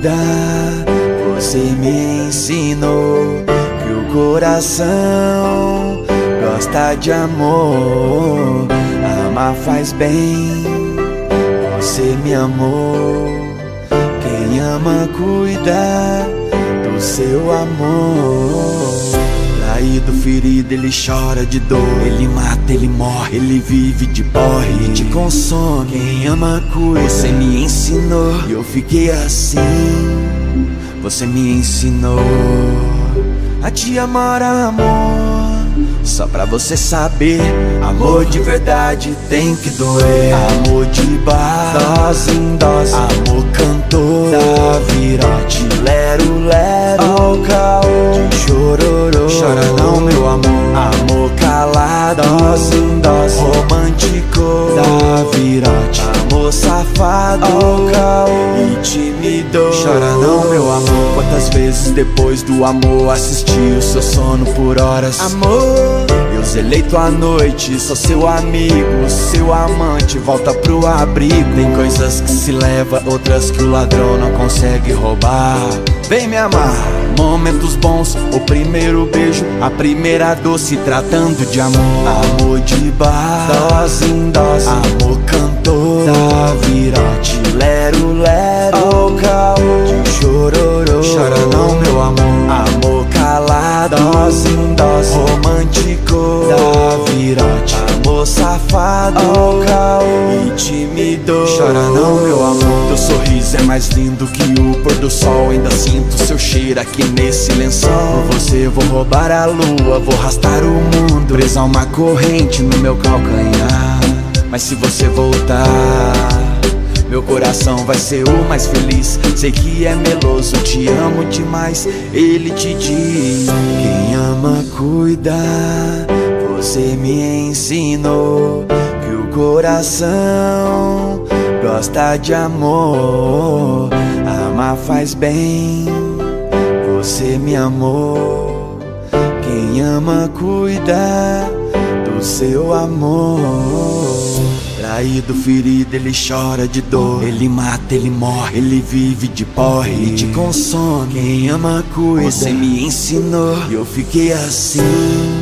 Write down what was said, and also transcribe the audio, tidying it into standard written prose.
cuidar. Você me ensinou que o coração gosta de amor. Amar faz bem, você me amou. Quem ama cuida do seu amor. Traído, ferido, ele chora de dor. Ele mata, ele morre, ele vive de porre e te consome. Quem ama cuida, você me ensinou e eu fiquei assim. Você me ensinou a te amar, amor. Só pra você saber, amor de verdade tem que doer. Amor de bar, dose em dose, amor cantor da virote, lero, lero, ao caô, de chororô. Chora não, meu amor. Amor calado, dose em dose, romântico da virote, amor safado, ao caô e tímido. Chora não, meu amor. Quantas vezes depois do amor assisti o seu sono por horas, amor. Eu zelei tua noite, sou seu amigo, seu amante, volta pro abrigo. Tem coisas que se leva, outras que o ladrão não consegue roubar. Vem me amar, momentos bons, o primeiro beijo, a primeira dor, se tratando de amor. Amor de bar, dose em dose, amor cantor da virote, lero, lero, ao caô, de chororô. Chora não, meu amor. Amor calado, dose em dose, romântico da virote, amor safado, ao caô e tímido. Chora não, meu amor. Teu sorriso é mais lindo que o pôr do sol. Ainda sinto seu cheiro aqui nesse lençol. Por você vou roubar a lua, vou arrastar o mundo, presar uma corrente no meu calcanhar. Mas se você voltar, meu coração vai ser o mais feliz. Sei que é meloso, te amo demais. Ele te diz: quem ama cuida. Você me ensinou que o coração gosta de amor. Amar faz bem, você me amou. Quem ama cuida do seu amor. Traído, ferido, ele chora de dor. Ele mata, ele morre, ele vive de porre e te consome. Quem ama cuida, você me ensinou e eu fiquei assim.